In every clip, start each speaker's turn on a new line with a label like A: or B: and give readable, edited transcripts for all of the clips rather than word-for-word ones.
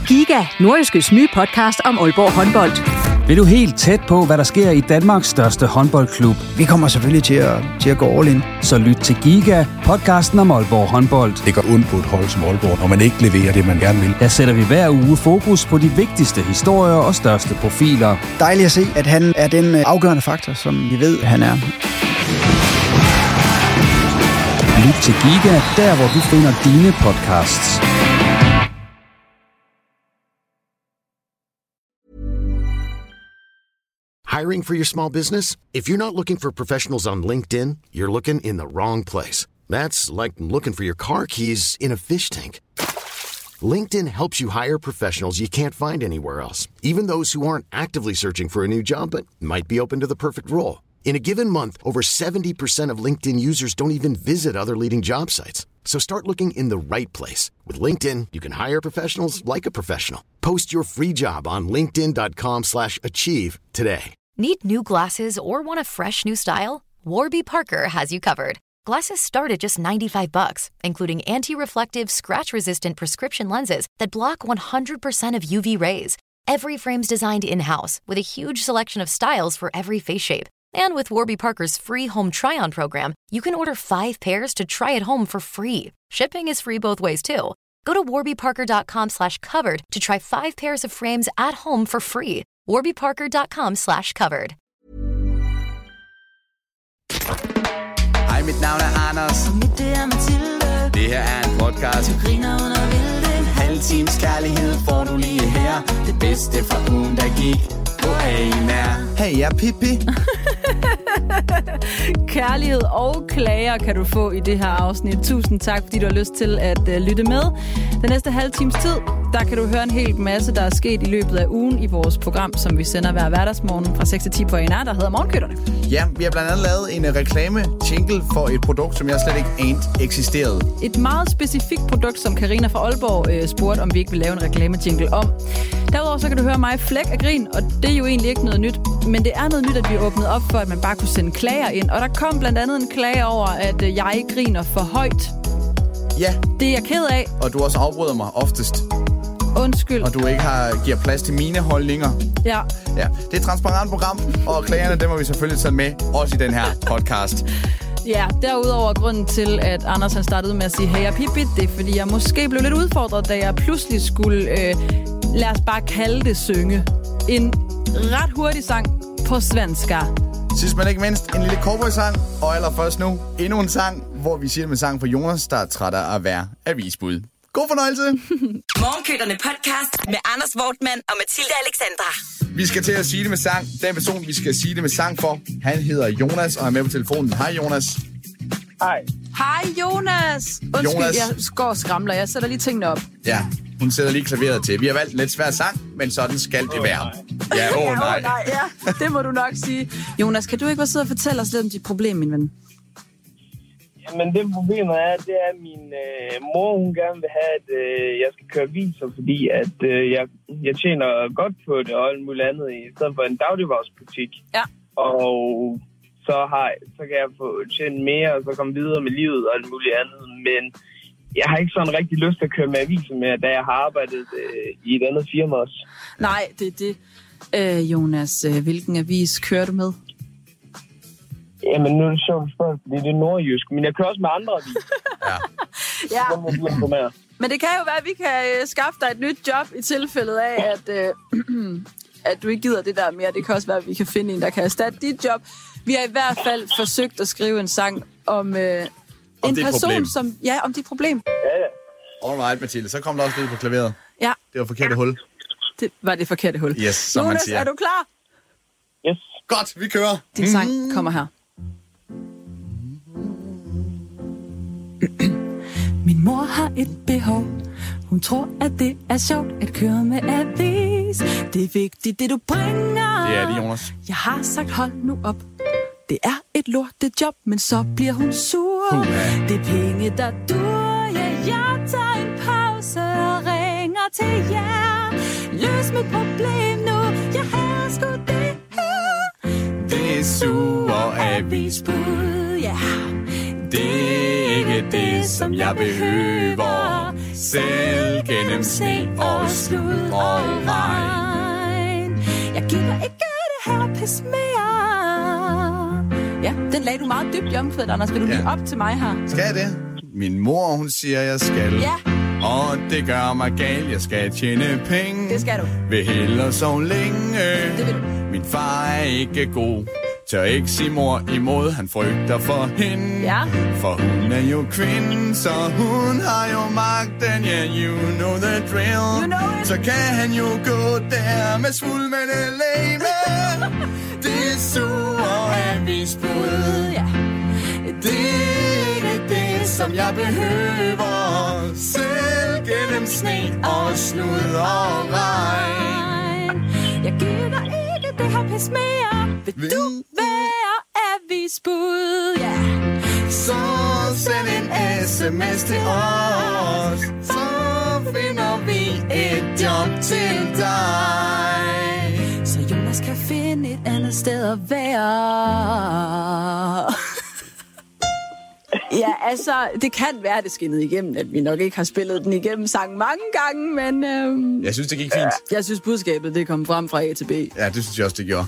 A: Giga, Nordjyskes nye podcast om Aalborg håndbold.
B: Vil du helt tæt på, hvad der sker i Danmarks største håndboldklub?
C: Vi kommer selvfølgelig til at gå all in.
B: Så lyt til Giga, podcasten om Aalborg håndbold.
D: Det går ondt på et hold som Aalborg, når man ikke leverer det, man gerne vil.
B: Der sætter vi hver uge fokus på de vigtigste historier og største profiler.
C: Dejligt at se, at han er den afgørende faktor, som vi ved, han er.
B: Lyt til Giga, der hvor du finder dine podcasts.
E: Hiring for your small business? If you're not looking for professionals on LinkedIn, you're looking in the wrong place. That's like looking for your car keys in a fish tank. LinkedIn helps you hire professionals you can't find anywhere else, even those who aren't actively searching for a new job but might be open to the perfect role. In a given month, over 70% of LinkedIn users don't even visit other leading job sites. So start looking in the right place. With LinkedIn, you can hire professionals like a professional. Post your free job on linkedin.com/achieve today.
F: Need new glasses or want a fresh new style? Warby Parker has you covered. Glasses start at just $95, including anti-reflective, scratch-resistant prescription lenses that block 100% of UV rays. Every frame's designed in-house with a huge selection of styles for every face shape. And with Warby Parker's free home try-on program, you can order 5 pairs to try at home for free. Shipping is free both ways, too. Go to warbyparker.com/covered to try 5 pairs of frames at home for free. warbyparker.com/covered.
G: Hej, mit navn er Anders.
H: Og mit det er Mathilde.
G: Det her er en podcast.
H: Du griner under vildt.
G: En halv times kærlighed får du lige her. Det bedste fra ugen, der gik på ANR. Hey, jeg er Pippi.
I: Kærlighed og klager kan du få i det her afsnit. Tusind tak, fordi du har lyst til at lytte med. Den næste halve times tid, der kan du høre en hel masse, der er sket i løbet af ugen i vores program, som vi sender hver hverdagsmorgen fra 6 til 10 på ANR, der hedder Morgenkøtterne.
G: Ja, vi har blandt andet lavet en reklame-jingle for et produkt, som jeg slet ikke anede eksisterede.
I: Et meget specifikt produkt, som Karina fra Aalborg spurgte, om vi ikke vil lave en reklame-jingle om. Derudover så kan du høre mig flæk af grin, og det er jo egentlig ikke noget nyt. Men det er noget nyt, at vi åbnede op for, at man bare kunne sende klager ind. Og der kom blandt andet en klage over, at jeg griner for højt.
G: Ja.
I: Det er jeg ked af.
G: Og du også afbryder mig oftest.
I: Undskyld.
G: Og du ikke giver plads til mine holdninger.
I: Ja.
G: Det er et transparent program, og klagerne, dem har vi selvfølgelig taget med, også i den her podcast.
I: Ja, derudover grunden til, at Anders han startede med at sige, hey, jeg er Pippi, det er fordi, jeg måske blev lidt udfordret, da jeg pludselig skulle, lad os bare kalde det, synge en ret hurtig sang på svenska.
G: Sidst men ikke mindst, en lille cowboy-sang, og allerførst nu endnu en sang, hvor vi siger det med sang for Jonas, der er træt af at være avisbud. God fornøjelse!
H: Morgenkøtterne podcast med Anders Wortmann og Mathilde Alexandra.
G: Vi skal til at sige det med sang. Den person, vi skal sige det med sang for, han hedder Jonas og er med på telefonen. Hej Jonas.
J: Hej.
I: Hej Jonas. Undskyld,
G: Jonas.
I: jeg går og skramler. Jeg sætter lige tingene op.
G: Ja, hun sætter lige klaveret til. Vi har valgt en lidt svær sang, men sådan skal det være. Ja, nej.
I: Ja, det må du nok sige. Jonas, kan du ikke bare sidde og fortælle os lidt om dit problem, min ven?
J: Jamen det problemet er, det er, at min mor, hun gerne vil have, at jeg skal køre viser, fordi at jeg tjener godt på det og alt muligt andet, i stedet for en dagligvarebutik.
I: Ja.
J: Og så kan jeg få tjene mere, og så komme videre med livet og alt muligt andet. Men jeg har ikke sådan rigtig lyst til at køre med aviser mere, da jeg har arbejdet i et andet firma også.
I: Nej, det er det. Jonas, hvilken avis kører du med?
J: Jamen, nu er det sjovt spørgsmål, fordi det er nordjysk, men jeg kører også med andre aviser.
I: Ja.
J: Ja.
I: Men det kan jo være, at vi kan skaffe dig et nyt job i tilfældet af, at du ikke gider det der mere. Det kan også være, at vi kan finde en, der kan erstatte dit job. Vi har i hvert fald forsøgt at skrive en sang om en person,
G: problem.
I: som... Ja, om dit problem.
J: Ja.
G: Alright, Mathilde. Så kom der også lidt på klaveret.
I: Ja.
G: Det var forkerte hul.
I: Det var det forkerte hul.
G: Yes, som
I: Jonas,
G: man siger.
I: er du klar?
J: Yes.
G: Godt, vi kører.
I: Din sang kommer her. Min mor har et behov. Hun tror, at det er sjovt at køre med avis. Det er vigtigt, det du bringer.
G: Det er det, Jonas.
I: Jeg har sagt, hold nu op. Det er et lortejob, men så bliver hun sur. Det er penge, der dur. Ja, jeg tager en pause og ringer til jer. Løs mit problem nu. Jeg har sgu det her.
G: Det er sur
I: avisbud, ja.
G: Det er ikke det, som jeg behøver. selv gennem sne og slud og regn.
I: Jeg gider ikke det her pis mere. Ja, den lagde du meget dybt i omkvædet, Anders. Vil du lige op til mig her?
G: Skal jeg det? Min mor, hun siger, jeg skal.
I: Ja.
G: Og det gør mig gal, jeg skal tjene penge.
I: Det skal du.
G: Vil hellere sove længe.
I: Det vil du.
G: Min far er ikke god. Tør ikke sige mor imod, han frygter for hende.
I: Ja.
G: For hun er jo kvinde, så hun har jo magten. Yeah, you know the drill.
I: You know it.
G: Så kan han jo gå der med svulmende læme. Det sure avisbud.
I: Ja.
G: Det er ikke det, som jeg behøver. Selv gennem sne og slud og regn.
I: Jeg gider ikke det her pis mere. Vil du være avisbud? Ja.
G: Så send en sms til os. Så finder vi et job til dig.
I: Så Jonas kan finde et andet sted at være. Ja, altså, det kan være, det skinnede igennem, at vi nok ikke har spillet den igennem sang mange gange, men...
G: Jeg synes, det gik fint.
I: Jeg synes, budskabet, det kom frem fra A til B.
G: Ja, det synes jeg også, det gjorde.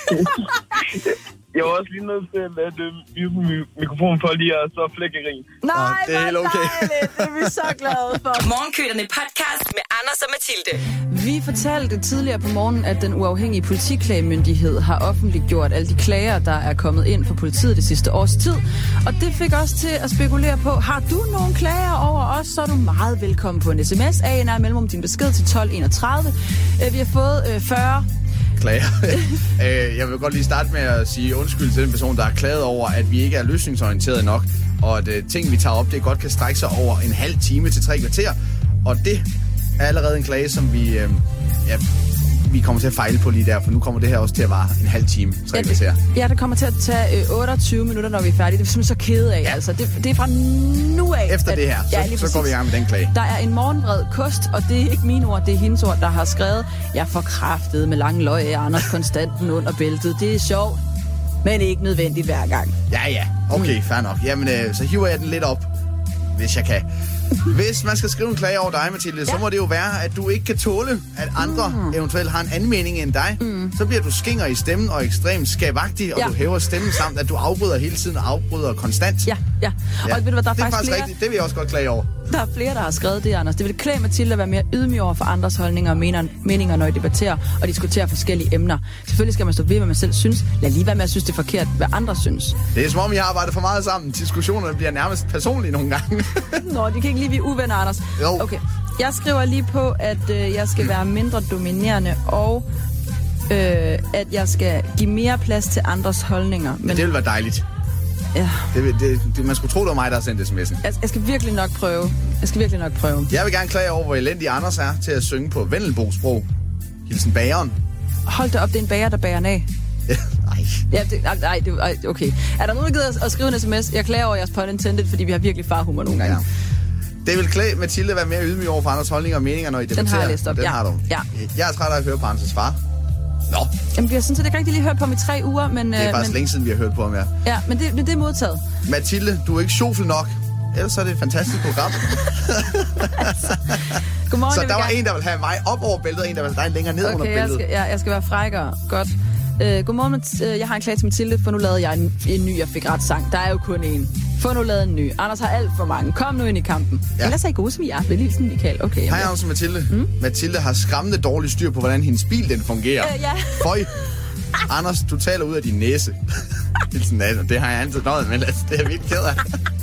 J: Jeg var også lige nødt til at mikrofonen for lige at så flække grin.
I: Nej,
G: det er helt okay.
I: Dejligt. Det er vi så glade for.
H: Morgenkøderne podcast med Anders og Mathilde.
I: Vi fortalte tidligere på morgen, at den uafhængige politiklagemyndighed har offentliggjort alle de klager, der er kommet ind for politiet det sidste års tid. Og det fik os til at spekulere på, har du nogle klager over os, så er du meget velkommen på en sms. ANR mellemrum din besked til 1231. Vi har fået 40...
G: klager. Jeg vil godt lige starte med at sige undskyld til den person, der har klaget over, at vi ikke er løsningsorienteret nok, og at ting, vi tager op, det godt kan strække sig over en halv time til 3 kvarter. Og det er allerede en klage, som vi kommer til at fejle på lige der, for nu kommer det her også til at vare en halv time, 3 kvarter.
I: Ja, det kommer til at tage 28 minutter, når vi er færdige. Det er simpelthen så kede af. Ja. Altså, det er fra nu af.
G: Efter det her, så går vi i gang med den klage.
I: Der er en morgenvred kost, og det er ikke mine ord, det er hendes ord, der har skrevet, jeg får kraftet med lange løg af Anders konstanten under bæltet. Det er sjovt, men ikke nødvendigt hver gang.
G: Ja. Okay, fair nok. Jamen, så hiver jeg den lidt op, hvis jeg kan. Hvis man skal skrive en klage over dig, Mathilde, så må det jo være, at du ikke kan tåle, at andre eventuelt har en anden mening end dig. Så bliver du skinger i stemmen og ekstremt skabagtig, og du hæver stemmen samt, at du afbryder hele tiden og afbryder konstant.
I: Ja. Og ved du hvad, der er
G: det er
I: faktisk flere...
G: rigtigt. Det vil jeg også godt klage over.
I: Der er flere, der har skrevet det, Anders. Det vil klæde Mathilde at være mere ydmyg over for andres holdninger og meninger, når I debatterer og diskuterer forskellige emner. Selvfølgelig skal man stå ved, hvad man selv synes. Lad lige være med at synes, det er forkert, hvad andre synes.
G: Det er som om, I har arbejdet for meget sammen. Diskussionerne bliver nærmest personlige nogle gange.
I: Nå, de kan ikke lige blive uvenner, Anders.
G: Jo.
I: Okay. Jeg skriver lige på, at jeg skal være mindre dominerende, og at jeg skal give mere plads til andres holdninger. Men
G: det vil være dejligt.
I: Ja.
G: Man skulle tro, det var mig, der har sendt sms'en.
I: Jeg skal virkelig nok prøve.
G: Jeg vil gerne klage over, hvor elendig Anders er til at synge på Vendelbo-sprog. Hilsen bageren.
I: Hold da op, det er en bager, der bager af. Nej, okay. Er der nogen, der gider at skrive en sms? Jeg klager over jeres pun intended, fordi vi har virkelig farhumor nogle gange.
G: Ja. Det vil klæde Mathilde at være mere ydmyg over for andres holdninger og meninger, når I debatterer.
I: Den har jeg læst op,
G: Den har du.
I: Ja.
G: Jeg er træt af at høre på Anders' far. Nå.
I: Jamen, vi har sådan set ikke rigtig lige hørt på ham i 3 uger, men...
G: Det er faktisk længe siden, vi har hørt på ham, ja.
I: Ja, men det er modtaget.
G: Mathilde, du er ikke sjofel nok. Ellers er det et fantastisk program.
I: Godmorgen,
G: så der var en, der vil have mig op over bæltet, og en, der vil have dig længere ned under bæltet.
I: Jeg skal være frækkere. Godt. Godmorgen, jeg har en klage til Mathilde, for nu lavede jeg en ny, jeg fik ret sang. Der er jo kun én. Få nu lavet en ny. Anders har alt for mange. Kom nu ind i kampen. Ja. Ellers er I gode som I er. Det er lige sådan, Michael. Okay.
G: Hej, Anders og Mathilde. Mathilde har skræmmende dårligt styr på, hvordan hendes bil den fungerer.
I: Ja.
G: Føj. Anders, du taler ud af din næse. Det har jeg altid nøjet med. Det er vildt ked af.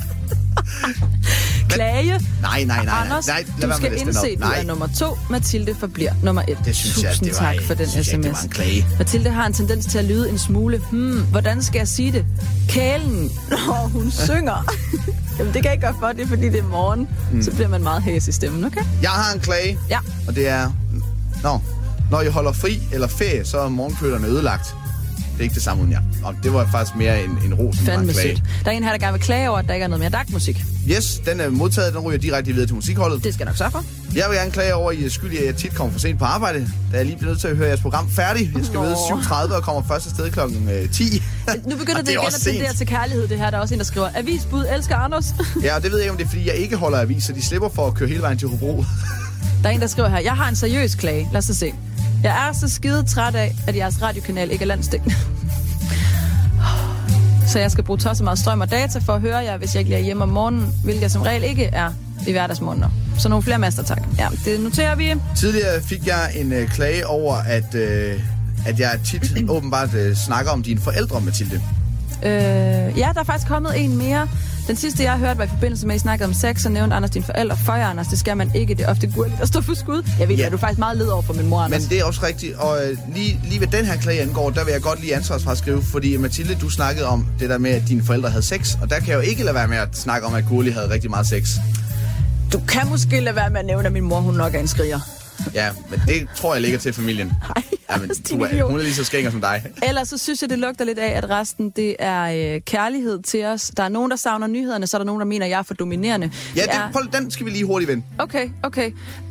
I: Klage.
G: Nej.
I: Anders, du skal indse, du er nummer 2. Mathilde forbliver nummer 1.
G: Det synes
I: Tusind
G: jeg,
I: tak for den sms.
G: Det var en klage.
I: Mathilde har en tendens til at lyde en smule. Hvordan skal jeg sige det? Kælen, når hun synger. Jamen, det kan jeg ikke gøre for, det er fordi det er morgen. Så bliver man meget hæs i stemmen, okay?
G: Jeg har en klage.
I: Ja.
G: Og det er... Når I holder fri eller ferie, så er morgenkøderne ødelagt. Det er ikke det samme uden jer. Og det var faktisk mere en ros, end en klage.
I: Der er en her, der gerne vil klage over, at der ikke er noget mere DAG-musik.
G: Yes, den er modtaget. Den ryger direkte videre til musikholdet.
I: Det skal jeg nok sørge for.
G: Jeg vil gerne klage over, at I er skyldige, at jeg tit kommer for sent på arbejde. Da jeg lige bliver nødt til at høre jeres program færdigt. Jeg skal møde 7:30 og kommer først afsted klokken 10.
I: Nu begynder det igen at tendere til kærlighed, det her. Der er også en, der skriver, avisbud elsker Anders.
G: Ja, og det ved jeg ikke, om det er, fordi jeg ikke holder avis, så de slipper for at køre hele vejen til Hobro.
I: Der er en, der skriver her, jeg har en seriøs klage. Lad os se. Jeg er så skide træt af, at jeres radiokanal ikke er landsdækkende. Så jeg skal bruge tosset meget strøm og data for at høre jer, hvis jeg ikke er hjemme om morgenen, hvilket jeg som regel ikke er i hverdagsmorgener. Så nogle flere master, tak. Ja, det noterer vi.
G: Tidligere fik jeg en klage over, at jeg tit åbenbart snakker om dine forældre, Mathilde.
I: Ja, der er faktisk kommet en mere. Den sidste, jeg har hørt, var i forbindelse med, at I snakkede om sex, og nævnte Anders dine forældre. For jer, Anders, det skal man ikke. Det er ofte gurligt at stå for skud. Jeg ved, at du er faktisk meget led over for min mor, Anders.
G: Men det er også rigtigt, og lige ved den her klage angår, der vil jeg godt lige ansvarsfraskrive, fordi Mathilde, du snakkede om det der med, at dine forældre havde sex, og der kan jeg jo ikke lade være med at snakke om, at Gurli havde rigtig meget sex.
I: Du kan måske lade være med at nævne, at min mor, hun nok er en skriger.
G: Ja, men det tror jeg ligger til familien.
I: Nej,
G: hun er lige så skænger som dig.
I: Ellers så synes jeg, det lugter lidt af, at resten, det er kærlighed til os. Der er nogen, der savner nyhederne, så er der nogen, der mener, at jeg er for dominerende.
G: Ja, den skal vi lige hurtigt vende.
I: Okay.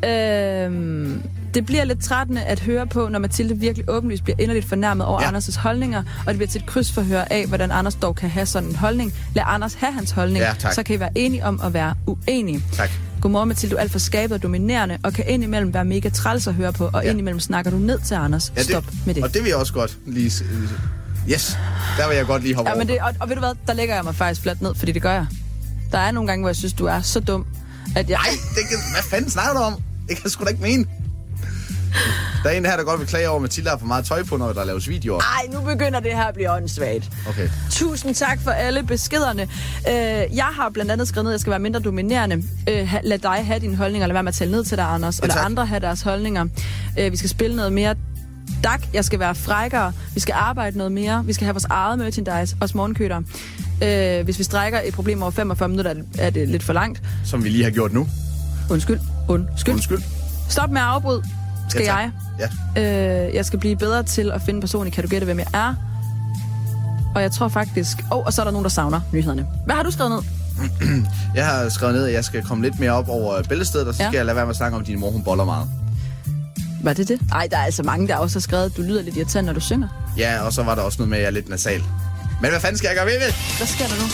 I: Det bliver lidt trættende at høre på, når Mathilde virkelig åbenlyst bliver inderligt fornærmet over Anders' holdninger, og det bliver til et krydsforhør af, hvordan Anders dog kan have sådan en holdning. Lad Anders have hans holdning, så kan I være enige om at være uenige. Tak. Godmorgen, Mathilde, du er alt for skabet og dominerende, og kan indimellem være mega træls at høre på, og indimellem snakker du ned til Anders. Stop med det.
G: Og det vil jeg også godt lige... Yes, der vil jeg godt lige hoppe over.
I: Men det, og ved du hvad, der lægger jeg mig faktisk fladt ned, fordi det gør jeg. Der er nogle gange, hvor jeg synes, du er så dum, at jeg...
G: Nej, hvad fanden snakker du om? Det kan jeg sgu da ikke mene. Der er en her, der godt vil klage over, at Mathilde har for meget tøj på, når der laves videoer.
I: Nej, nu begynder det her at blive åndssvagt.
G: Okay.
I: Tusind tak for alle beskederne. Jeg har blandt andet skrevet ned, at jeg skal være mindre dominerende. Lad dig have dine holdninger, lad være med at tale ned til dig, Anders. Og lad andre have deres holdninger. Vi skal spille noget mere DAG. Jeg skal være frækkere. Vi skal arbejde noget mere. Vi skal have vores eget merchandise. Også morgenkøter. Hvis vi strækker et problem over 45 minutter, er det lidt for langt.
G: Som vi lige har gjort nu.
I: Undskyld. Stop med at afbryde. Skal jeg?
G: Ja.
I: Jeg skal blive bedre til at finde personen i Kan du gætte, hvem jeg er? Og jeg tror faktisk... og så er der nogen, der savner nyhederne. Hvad har du skrevet ned?
G: Jeg har skrevet ned, at jeg skal komme lidt mere op over bæltestedet, og så skal jeg lade være med at snakke om, at din mor, hun boller meget.
I: Var det? Ej, der er altså mange, der også har skrevet, at du lyder lidt irriterende, når du synger.
G: Ja, og så var der også noget med, at jeg er lidt nasal. Men hvad fanden skal jeg gøre ved det?
I: Hvad sker der nu?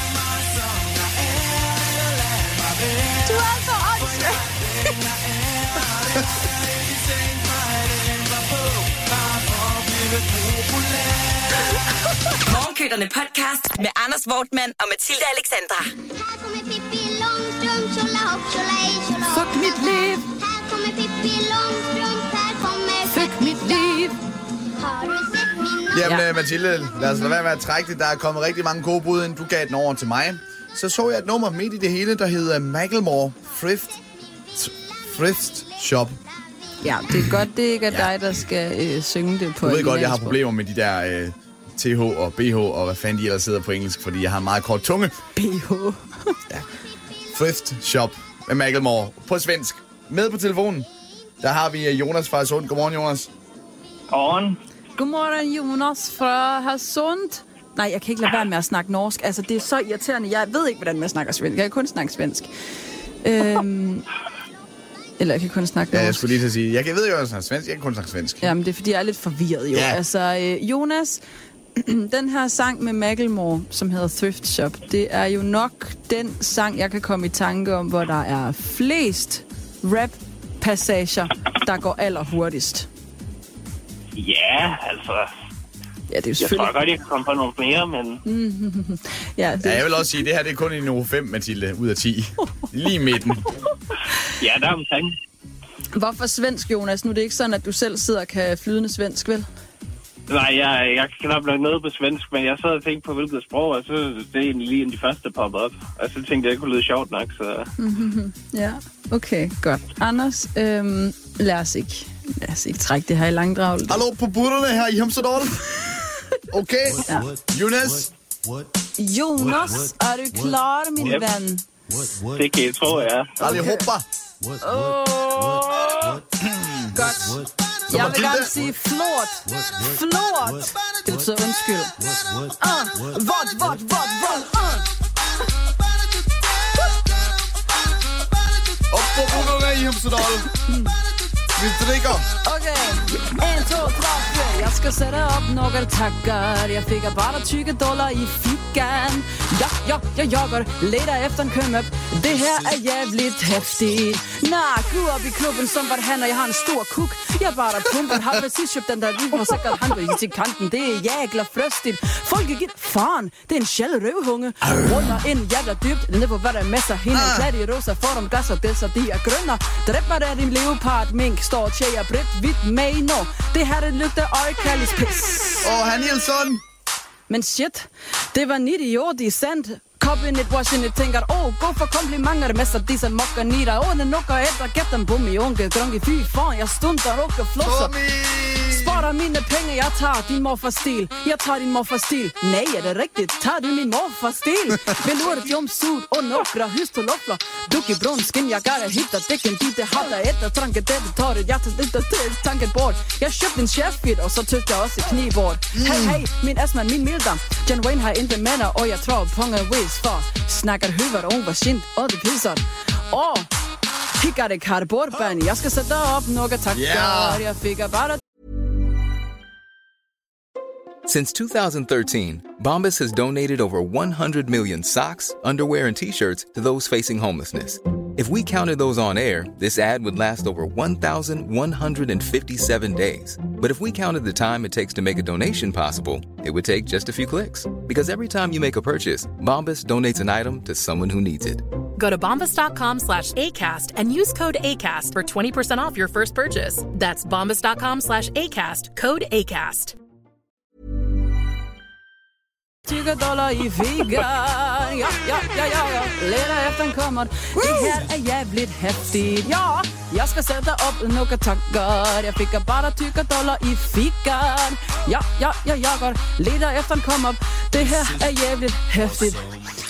I: Du er altså
H: Morgenkøterne podcast med Anders Wortmann og Mathilde Alexandra.
I: Fuck mit liv. Fuck mit liv.
G: Jamen, Mathilde, lad os lade være med at trække det. Der er kommet rigtig mange gode bud, inden du gav den over til mig. Så jeg et nummer midt i det hele, der hedder Macklemore Thrift Shop.
I: Ja, det er godt, det ikke er dig, der skal synge det på.
G: Du ved godt, jeg har problemer med de der TH og BH og hvad fanden de ellers sidder på engelsk, fordi jeg har en meget kort tunge.
I: BH.
G: Ja. Thrift Shop med Macklemore på svensk. Med på telefonen, der har vi Jonas fra Hadsund. Godmorgen, Jonas.
I: Godmorgen, Jonas fra Hadsund. Nej, jeg kan ikke lade være med at snakke norsk. Altså, det er så irriterende. Jeg ved ikke, hvordan man snakker svensk. Jeg kan kun snakke svensk. Eller jeg kan kun snakke norsk.
G: Ja, jeg skulle lige til at sige, jeg ved jo, at jeg snakker svensk. Jeg kan kun snakke svensk.
I: Jamen, det er, fordi jeg er lidt forvirret, jo. Ja. Altså, Jonas, den her sang med Macklemore, som hedder Thrift Shop, det er jo nok den sang, jeg kan komme i tanke om, hvor der er flest rap-passager, der går allerhurtigst.
J: Ja, altså...
I: Ja, det er jo
J: jeg tror godt, jeg kan komme på nogle mere, men...
I: ja,
G: jeg vil også sige, at det her det er kun i niveau 5, Mathilde, ud af 10. Lige midten.
J: Ja, der er omkring.
I: Hvorfor svensk, Jonas? Nu er det ikke sådan, at du selv sidder og kan flydende svensk, vel?
J: Nej, jeg kan knap nok noget på svensk, men jeg sad og tænkte på, hvilket sprog, og så det er egentlig lige en af de første, der poppede op. Og så tænkte jeg, at det kunne lyde sjovt nok, så...
I: Ja, okay, godt. Anders, lad os ikke trække det her i langdrag.
G: Hallo på butterne her i Hemsedal. Okay, ja. Jonas,
I: er du klar, min ven?
J: Det kan jeg tro, ja.
G: Allihopa.
I: Godt. Jeg vil gerne sige flort. Flort. Det betyder undskyld. Vot.
G: Op på bukkerne i Hemsedal. Vi drikker.
I: Okay, 1, 2, 3, 4. Jeg skal sætte op nogle takker. Jeg fik bare $20 i fikan. Jeg jogger, leder efter en kømøb. Det her er jævligt hæftigt. Gå op i klubben, som var han, og jeg har en stor kuk. Jeg bare pumpen, har præcis købt den der lige, hvor sikkert han vil til kanten. Det er jægler frøstigt. Folk er gitt fan, det er en sjæld røvhunge. Runder ind jævla dybt, ned på hvad der er med sig. Hende klædt i rosa, får dem gas og det, så de er grønner. Dræber der din leopard, mink, står og tjejer bredt, hvidt med nu. Det her, det lugter øjekallis pis.
G: Han Nielsen.
I: Men shit, det var en idiot i sandt. Koppen et watchen et tænker, gå for komplimenter med sig disse mokker nider. Den nukker etter, get dem bummi, unge, grønge, fy faen, jeg stunder, rukker, flosser. Sparer mine penge, jeg tager din morfars stil. Jeg tager din morfars stil. Nej, er det rigtigt? Tager du min morfars stil? Velour, jumpsuit og några hustolofler. Duk i brunskin, jeg gør hitter dækken, dit det hatter etter, tranket det, tar det, jeg tager det, tanket bort. Jeg købte en chefkit, og så tøgte jeg også knibord. Hey, min Asman, min Mildam. John Wayne har intet mænder, og jeg tror punga whiz for. Snakker høver og var sint, og det pisser. Kigger det kartebordbane, jeg skal sætte op nogle takker, jeg fik bare.
K: Since 2013, Bombas has donated over 100 million socks, underwear, and T-shirts to those facing homelessness. If we counted those on air, this ad would last over 1,157 days. But if we counted the time it takes to make a donation possible, it would take just a few clicks. Because every time you make a purchase, Bombas donates an item to someone who needs it.
L: Go to bombas.com/ACAST and use code ACAST for 20% off your first purchase. That's bombas.com/ACAST, code ACAST.
I: $20 i figan. Ja. Leder efter en kummert. Det her er jævligt hæftigt. Ja, jeg skal sætte op nogle takker. Jeg fik bare $20 i figan. Ja, jogger. Leder efter en kummert. Det her er jævligt hæftigt.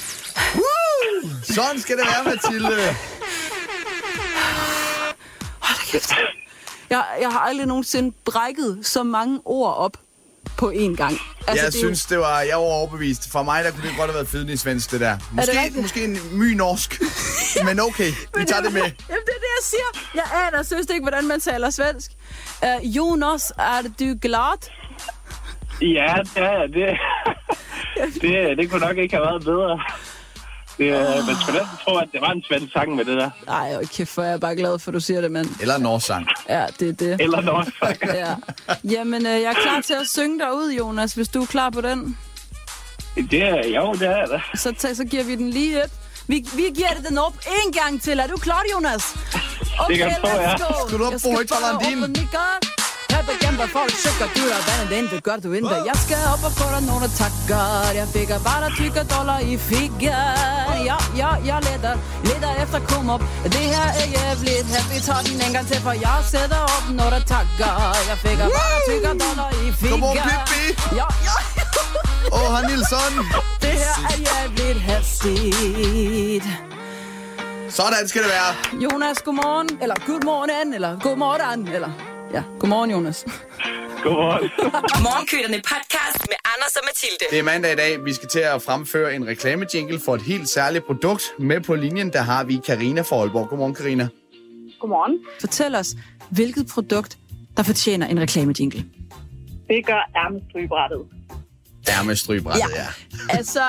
G: Sådan skal det være, Mathilde.
I: Hold da kæft. Jeg har aldrig nogensinde brækket så mange ord op på én gang. Altså,
G: jeg var overbevist. For mig, der kunne det godt have været fydende-svensk, det der. Måske en my-norsk. Men okay, vi tager det med.
I: Jamen, det er det, jeg siger. Jeg aner synes ikke, hvordan man taler svensk. Jonas, er du glad?
J: Ja, det kunne nok ikke have været bedre. Man skulle næsten tro, at det var en svensk sang med det der.
I: Nej, kæft, for jeg er bare glad for, at du siger det, mand.
G: Eller en norsk sang.
I: Ja, det er det.
J: Eller norsk sang.
I: Ja. Jamen, jeg er klar til at synge derud, Jonas, hvis du er klar på den.
J: Det er det.
I: Så giver vi den lige et. Vi giver det den op en gang til. Er du klar, Jonas?
J: Okay, det kan jeg tro, ja.
G: Skal du op på højtaleren din?
J: Jeg
I: bekæmper folk, søger du der vandet ind, det gør du ikke. Jeg skal op og få dig nogle takker. Jeg fik bare $20 i figan. Ja, jeg leder efter kom op. Det her er jævligt her. Vi tager den en gang til, for jeg sætter op nogle takker. Jeg fik bare $20 i figan.
G: Kom on, Pippi.
I: Ja.
G: Han Nilsson.
I: Det her er jævligt hæftigt.
G: Sådan skal det være.
I: Jonas, godmorgen. Eller godmorgen, eller godmorgen, eller... Ja, godmorgen, Jonas.
J: Godmorgen.
H: Morgenkøderne podcast med Anders og Mathilde.
G: Det er mandag i dag. Vi skal til at fremføre en reklamejingle for et helt særligt produkt. Med på linjen, der har vi Karina fra Aalborg. Godmorgen, Karina.
M: Godmorgen.
I: Fortæl os, hvilket produkt, der fortjener en reklamejingle?
M: Det gør ærmestrygebrættet.
G: Ærmestrygebrættet, ja.
I: Altså,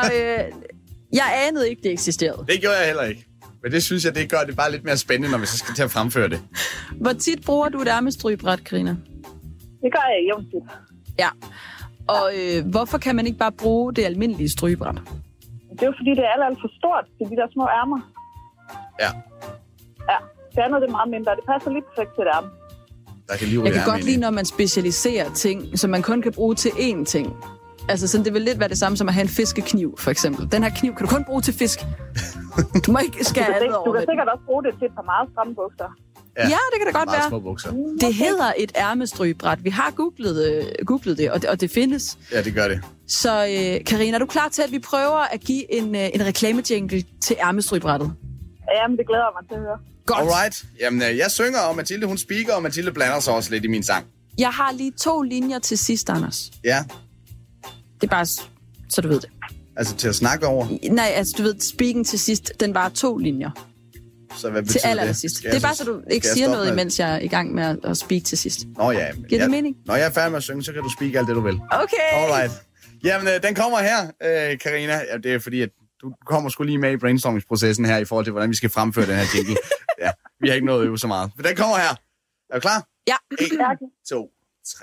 I: jeg anede ikke, det eksisterede.
G: Det gjorde jeg heller ikke. Men det synes jeg, det gør det bare lidt mere spændende, når vi så skal til at fremføre det.
I: Hvor tit bruger du et ærmestrygebræt, Karina?
M: Det gør jeg jævnt tit.
I: Ja. Og hvorfor kan man ikke bare bruge det almindelige strygebræt?
M: Det er jo fordi, det er alt for stort til de der små ærmer.
G: Ja.
M: Ja, det andet det er meget mindre. Det passer lige perfekt til et ærme.
I: Jeg kan godt lide, når man specialiserer ting, som man kun kan bruge til én ting. Altså, sådan, det vil lidt være det samme som at have en fiskekniv, for eksempel. Den her kniv kan du kun bruge til fisk. Du må ikke skære andet over.
M: Du kan sikkert også bruge det til et par meget stramme bukser.
I: Ja, det kan det godt være. Det hedder et ærmestrygebræt. Vi har googlet det, og det findes.
G: Ja, det gør det.
I: Så Karina, er du klar til, at vi prøver at give en reklamejingle til ærmestrygebrættet?
M: Jamen, det glæder mig til at høre.
I: Godt.
G: Alright. Jamen, jeg synger, og Mathilde hun speaker, og Mathilde blander sig også lidt i min sang.
I: Jeg har lige 2 linjer til sidst, Anders.
G: Ja.
I: Det er bare, så du ved det.
G: Altså til at snakke over?
I: Nej, altså du ved, speaking til sidst, den var 2 linjer.
G: Så hvad betyder
I: til
G: det?
I: Sidst. Det er bare, så du ikke siger noget, imens jeg er i gang med at speak til sidst.
G: Nå ja.
I: Giver det mening?
G: Når jeg er færdig med at synge, så kan du speak alt det, du vil.
I: Okay.
G: Alright. Jamen, den kommer her, Karina. Ja, det er fordi, at du kommer sgu lige med i brainstormingsprocessen her, i forhold til, hvordan vi skal fremføre den her jingle. Ja, vi har ikke nået at øve så meget. Men den kommer her. Er du klar?
I: Ja.
G: 1, 2, 3.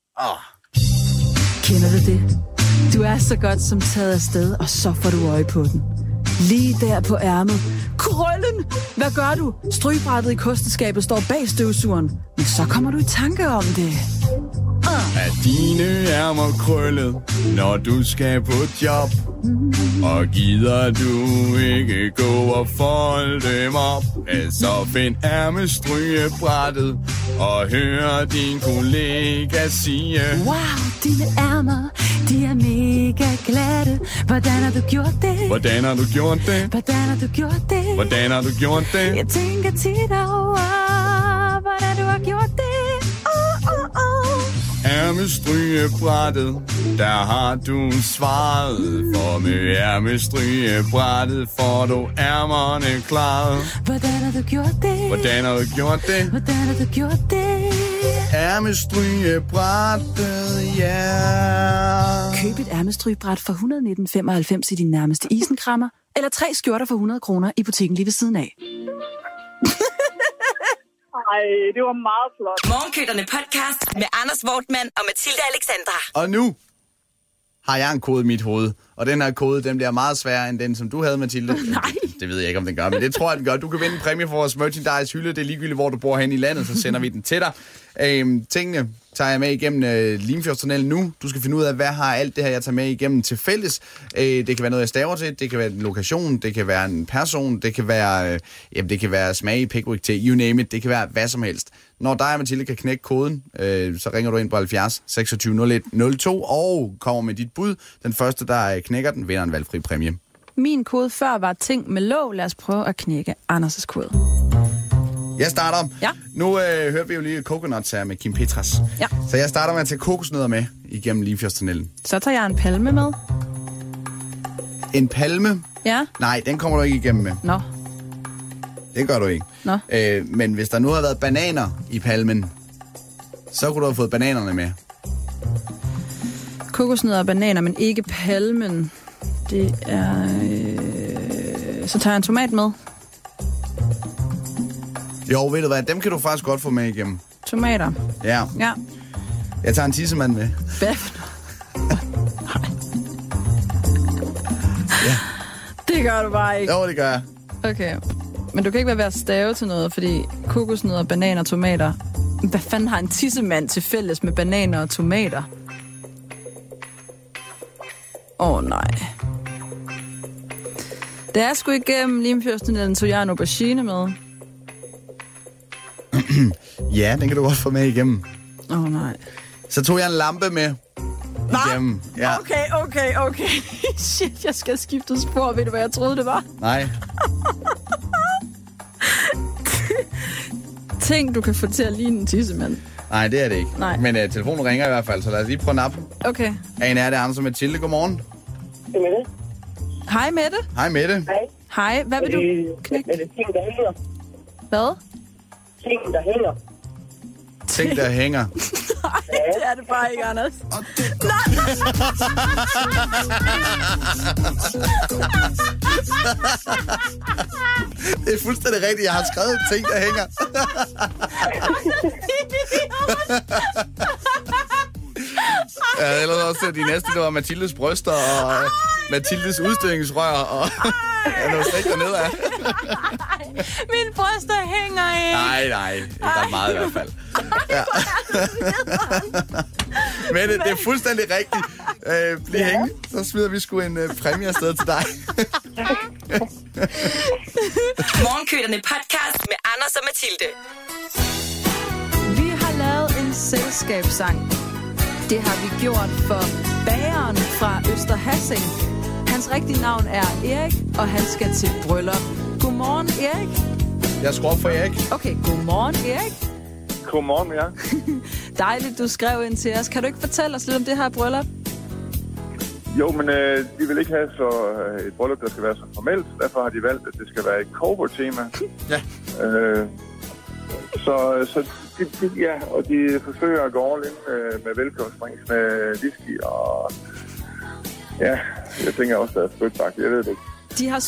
I: Kender du det? Du er så godt som taget afsted, og så får du øje på den. Lige der på ærmet. Krøllen! Hvad gør du? Strygebrættet i kosteskabet står bag støvsugeren. Men så kommer du i tanke om det.
G: Er dine ærmer krøllet, når du skal på job? Og gider du ikke gå og folde dem op? Så find ærmestrygebrættet og hør din kollega sige:
I: Wow, dine ærmer, de er mega glatte. Hvordan har du gjort det?
G: Hvordan har du gjort det?
I: Hvordan har du gjort det?
G: Hvordan har du gjort det?
I: Jeg tænker tit over, hvordan du har gjort det.
G: Ærmestrygebrættet, der har du svaret. For med ærmestrygebrættet får du ærmerne klaret.
I: Hvordan har du gjort det?
G: Hvordan har du gjort det?
I: Hvordan har du gjort det?
G: Ærmestrygebrættet, ja.
I: Køb et ærmestrygebræt for 119,95 i din nærmeste isenkrammer, eller 3 skjorter for 100 kroner i butikken lige ved siden af.
M: Ej, det var meget flot.
H: Morgenkøtterne podcast med Anders Wortmann og Mathilde Alexandra.
G: Og nu har jeg en kode i mit hoved. Og den her kode, den bliver meget sværere end den, som du havde, Mathilde.
I: Nej.
G: Det ved jeg ikke, om den gør, men det tror jeg, den gør. Du kan vinde en præmie for vores merchandise-hylde. Det er ligegyldigt, hvor du bor hen i landet, så sender vi den til dig. Tingene tager jeg med igennem Limfjordstunnelen nu. Du skal finde ud af, hvad har alt det her, jeg tager med igennem til fælles. Det kan være noget, jeg staver til. Det kan være en lokation. Det kan være en person. Det kan være, det kan være smag i Pickwick til. You name it. Det kan være hvad som helst. Når dig og Mathilde kan knække koden, så ringer du ind på 70 26 01 02 og kommer med dit bud. Den første, der knækker den, vinder en valgfri præmie.
I: Min kode før var ting med låg. Lad os prøve at knække Anders' kode.
G: Jeg starter.
I: Ja.
G: Nu hørte vi jo lige Coconuts her med Kim Petras.
I: Ja.
G: Så jeg starter med at tage kokosnødder med igennem Limfjordstunnelen.
I: Så tager jeg en palme med.
G: En palme?
I: Ja.
G: Nej, den kommer du ikke igennem med.
I: Nå.
G: Det gør du ikke.
I: Nå.
G: Men hvis der nu har været bananer i palmen, så kunne du have fået bananerne med.
I: Kokosnødder og bananer, men ikke palmen. Det er... Så tager jeg en tomat med.
G: Jo, ved du hvad, dem kan du faktisk godt få med igennem.
I: Tomater.
G: Ja.
I: Ja.
G: Jeg tager en tissemand med.
I: Hvad?
G: Ja.
I: Det gør du bare ikke.
G: Jo, det gør jeg.
I: Okay. Men du kan ikke være ved at stave til noget, fordi kokosnødder, bananer og tomater... Hvad fanden har en tissemand til fælles med bananer og tomater? Nej. Da jeg skulle igennem Limfjordstunnelen, tog jeg en aubergine med.
G: Ja, den kan du godt få med igennem.
I: Nej.
G: Så tog jeg en lampe med igennem. Ja.
I: Okay. Shit, jeg skal skifte spor. Ved du, hvad jeg troede, det var?
G: Nej.
I: Ting, du kan få til at ligne en tissemand.
G: Nej, det er det ikke.
I: Nej.
G: Men telefonen ringer i hvert fald, så lad os lige prøve nappen.
I: Okay.
G: Ane, er det Anders og Mathilde? Godmorgen.
M: Det er Mette.
I: Hej, Mette.
G: Hej, Mette.
I: Hej, hvad vil du knække?
M: Er det ting, der hænger?
I: Hvad?
M: Ting, der hænger.
G: Ting, der hænger.
I: Nej, det er det bare ikke, Anders.
G: Det er fuldstændig rigtigt. Jeg har skrevet ting, der hænger. Ja, ellers også de næste, det var Mathildes bryster og Mathildes udstødningsrør og noget slet dernede af.
I: Mine bryster hænger ikke.
G: Nej, ikke ret meget i hvert fald. Ja. Men det er fuldstændig rigtigt. Bliv hængende, så smider vi sgu en præmie afsted til dig.
H: Morgenkötterne podcast med Anders og Mathilde.
I: Vi har lavet en selskabssang. Det har vi gjort for bageren fra Østerhassing. Hans rigtige navn er Erik, og han skal til bryllup. Godmorgen, Erik.
G: Jeg skruer op for Erik.
I: Okay, godmorgen, Erik.
J: Godmorgen, ja.
I: Dejligt, du skrev ind til os. Kan du ikke fortælle os lidt om det her bryllup?
N: Jo, men de vil ikke have et bryllup, der skal være så formelt. Derfor har de valgt, at det skal være et cowboy-tema.
G: Ja.
N: Og de forsøger at gå all in med velkomstdrinks med whisky og... Ja, jeg tænker også, der er spytbak. Jeg ved det ikke.
I: De har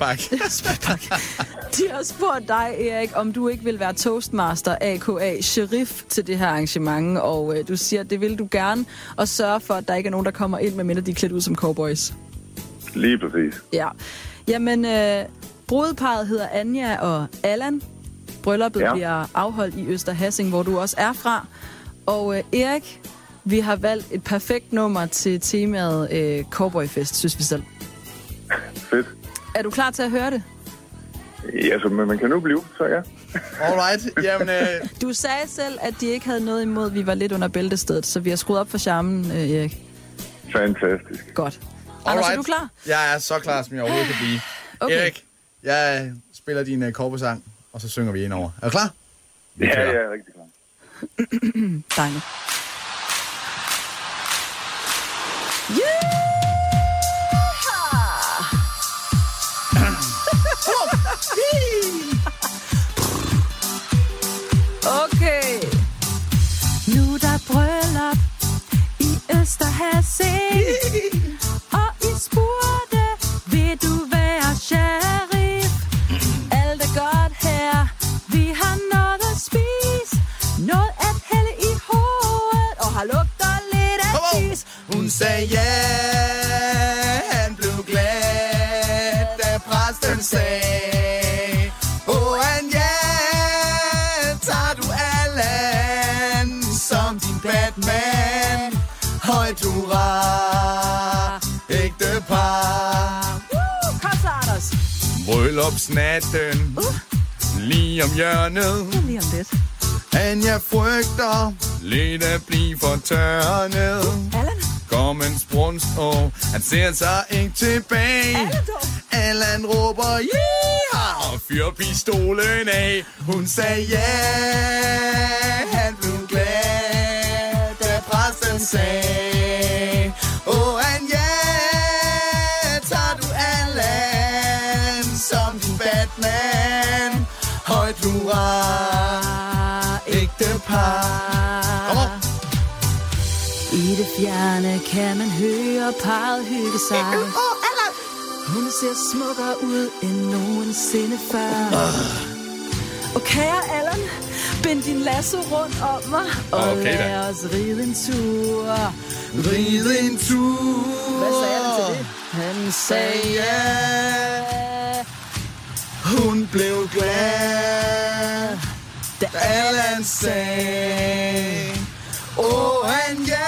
I: spurgt dig, Erik, om du ikke vil være toastmaster, a.k.a. sheriff, til det her arrangement, og du siger, at det vil du gerne, og sørge for, at der ikke er nogen, der kommer ind, medmindre de er klædt ud som cowboys.
N: Lige præcis.
I: Ja. Jamen, brudeparret hedder Anja og Allan. Brylluppet bliver afholdt i Østerhassing, hvor du også er fra. Og Erik, vi har valgt et perfekt nummer til temaet Cowboyfest, synes vi selv.
N: Fedt.
I: Er du klar til at høre det?
N: Ja, så man kan nu blive, så ja.
G: Alright. Jamen,
I: Du sagde selv, at de ikke havde noget imod, vi var lidt under bæltestedet, så vi har skruet op for charmen, Erik.
N: Fantastisk.
I: Godt. Anders, er du klar?
G: Jeg er så klar, som jeg overhovedet kan blive.
I: Okay.
G: Erik, jeg spiller din cowboysang, og så synger vi ind over. Er du klar?
N: Ja, jeg er rigtig klar.
I: Dejligt. Okay. Nu der bryllup i Østerhassing, og I spurgte, vil du være sheriff? Alt er godt her, vi har noget at spise, noget at hælde i hovedet, og har lugter lidt af tis.
G: Hun sagde ja, han blev glad, da præsten sagde, han ja, tager du Allan som din Batman. Højt hurra, ægte par.
I: Kom så, Anders.
G: Bryllupsnatten, lige om hjørnet.
I: Lige om lidt.
G: Anja frygter lidt at blive fortørnet.
I: Allan?
G: Kom en sprunst, og han ser sig ikke tilbage. Allan råber, yeah! Og fyrer pistolen af. Hun sagde ja, han blev glad, da præsten sagde, han ja, tager du Allan som din Batman. Højt hurra, ægte par. Kom on.
I: I det fjerne kan man høre parret hygge sig. Hun ser smukkere ud end nogensinde før. Og kære Allan, bind din lasso rundt om mig, og lad os ride en tur.
G: Ride en tur.
I: Hvad sagde han til det? Han sagde ja.
G: Hun blev glad, da Allan sagde, han ja.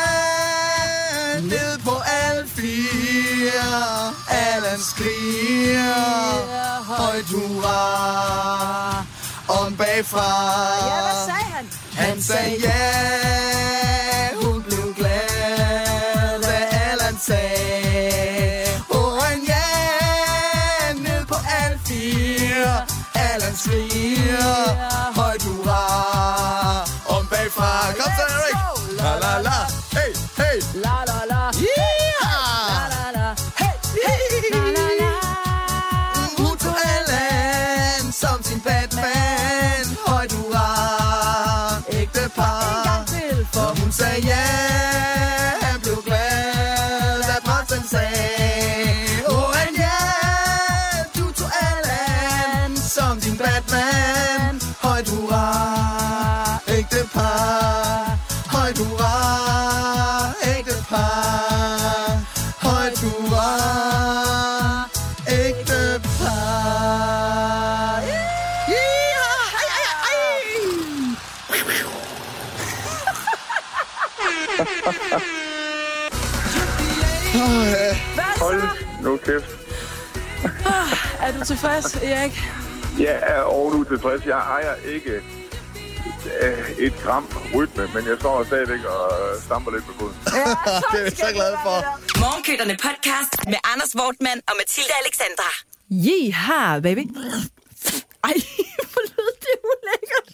G: Ned på alle fire, Allan skriger, højt hurra, om bagfra.
I: Ja, hvad sagde han?
G: Han sagde ja, hun blev glad, da Allan sagde, han ja. Ned på alle fire, Allan skriger, højt hurra, om bagfra. Kom så, Erik! La la la, hey, hey!
I: La la la,
G: yeah!
I: La la la, hey, hey! La la la.
G: Hun tog Allan som sin Batman. Højt hurra, ægte par. For hun sagde ja, han blev glad, da præsten sagde, han ja, du tog Allan som din Batman. Højt hurra, ægte par. Højt hurra, ægte par. Højt hurra, ægte par.
N: Hold nu kæft.
I: Er du tilfreds, Erik?
N: Jeg er overhovedet tilfreds. Jeg ejer ikke et gram rytme, men jeg står stadigvæk og stamper lidt på foden.
G: Det er jeg så glad for.
H: Morgenkytterne podcast med Anders Wortmann og Mathilde Alexandra.
I: Yeeha, baby. Ej, hvor lød det ulækkert.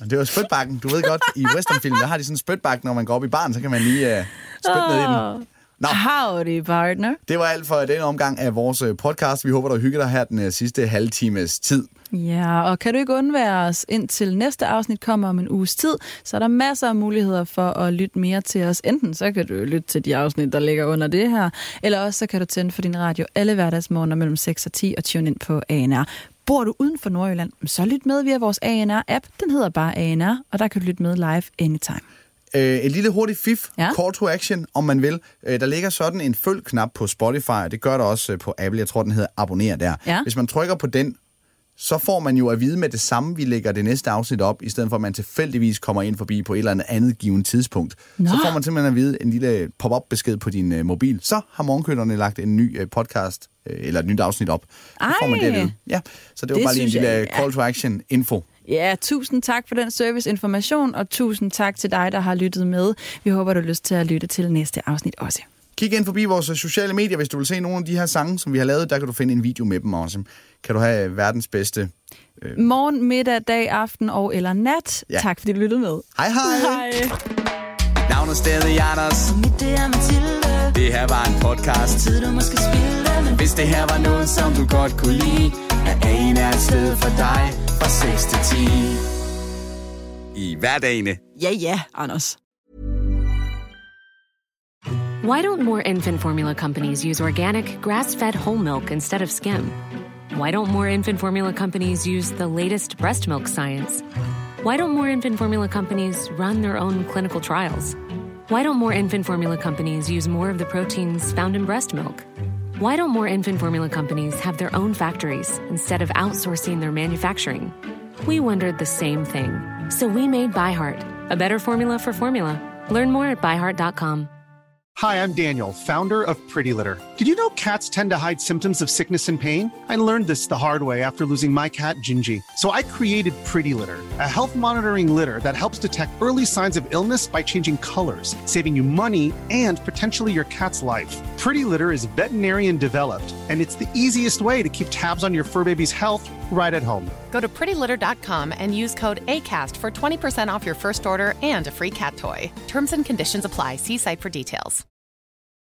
G: Det var spytbakken. Du ved godt, i westernfilm, der har de sådan en spytbakke, når man går op i baren, så kan man lige spytte ned i den. Nå.
I: Howdy, partner.
G: Det var alt for denne omgang af vores podcast. Vi håber, du hygger dig her den sidste halve times tid.
I: Ja, og kan du ikke undvære os indtil næste afsnit kommer om en uges tid, så er der masser af muligheder for at lytte mere til os. Enten så kan du lytte til de afsnit, der ligger under det her, eller også så kan du tænde for din radio alle hverdagsmorgener mellem 6 og 10 og tune ind på ANR. Bor du uden for Nordjylland, så lyt med via vores ANR-app. Den hedder bare ANR, og der kan du lytte med live anytime.
G: Et lille hurtigt fif, call to action, om man vil. Der ligger sådan en følg-knap på Spotify, og det gør der også på Apple. Jeg tror, den hedder abonner der. Ja. Hvis man trykker på den, så får man jo at vide med det samme, vi lægger det næste afsnit op, i stedet for at man tilfældigvis kommer ind forbi på et eller andet givet tidspunkt. Nå. Så får man simpelthen at vide en lille pop-up-besked på din mobil. Så har Morgenkrydderne lagt en ny podcast, eller et nyt afsnit op. Så får man det at vide. Ja, så det var bare lige en lille call to action info.
I: Ja, tusind tak for den serviceinformation, og tusind tak til dig, der har lyttet med. Vi håber, du har lyst til at lytte til næste afsnit også.
G: Kig ind forbi vores sociale medier, hvis du vil se nogle af de her sange, som vi har lavet. Der kan du finde en video med dem også. Kan du have verdens bedste...
I: Morgen, middag, dag, aften og eller nat. Ja. Tak fordi du lyttede med.
G: Hej hej.
I: Hej.
K: Navnet stadig Anders.
O: Og mit det er Mathilde.
K: Det her var en podcast.
O: Tid du måske spille.
K: Men hvis det her var noget, som du godt kunne lide, er ANR et sted for dig fra 6 til 10. I hverdagene.
I: Ja, Anders.
P: Why don't more infant formula companies use organic, grass-fed whole milk instead of skim? Why don't more infant formula companies use the latest breast milk science? Why don't more infant formula companies run their own clinical trials? Why don't more infant formula companies use more of the proteins found in breast milk? Why don't more infant formula companies have their own factories instead of outsourcing their manufacturing? We wondered the same thing. So we made ByHeart, a better formula for formula. Learn more at byheart.com.
Q: Hi, I'm Daniel, founder of Pretty Litter. Did you know cats tend to hide symptoms of sickness and pain? I learned this the hard way after losing my cat, Gingy. So I created Pretty Litter, a health monitoring litter that helps detect early signs of illness by changing colors, saving you money and potentially your cat's life. Pretty Litter is veterinarian developed, and it's the easiest way to keep tabs on your fur baby's health right at home.
R: Go to prettylitter.com and use code ACAST for 20% off your first order and a free cat toy. Terms and conditions apply. See site for details.